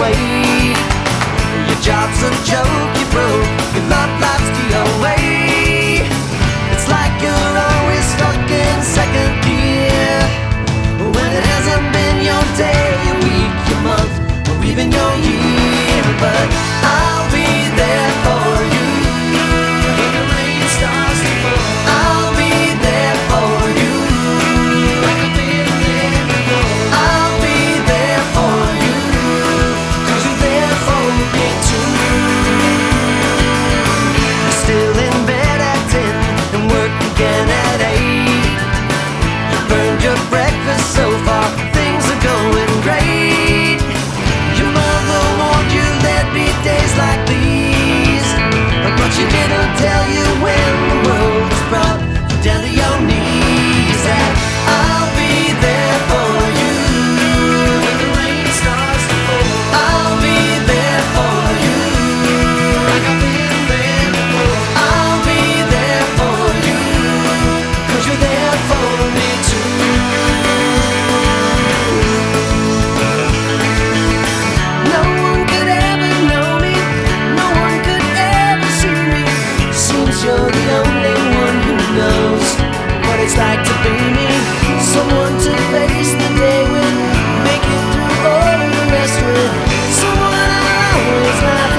away. Your job's a joke, you broke, your love life's the away. It's like you're always stuck in second gear, when it hasn't been your day, your week, your month, or even your year. But I'll be there for you when the rain starts to fall. I'll be there for you like I've been there before. I'll be there for you 'cause you're there for me too. You're still in bed at 10 and work again at 8. You burned your breakfast so far, things are going great. Your mother warned you there'd be days like these, but she didn't tell you when the world was brought you down to your knees. That I'll be there for you when the rain starts to fall. I'll be there for you like I've been there before. I'll be there for you 'cause you're there for me too. No one could ever know me, no one could ever see me. Seems you're the only one who knows what it's like to be me. Someone to face the day with, make it through all the rest with. Someone I always laugh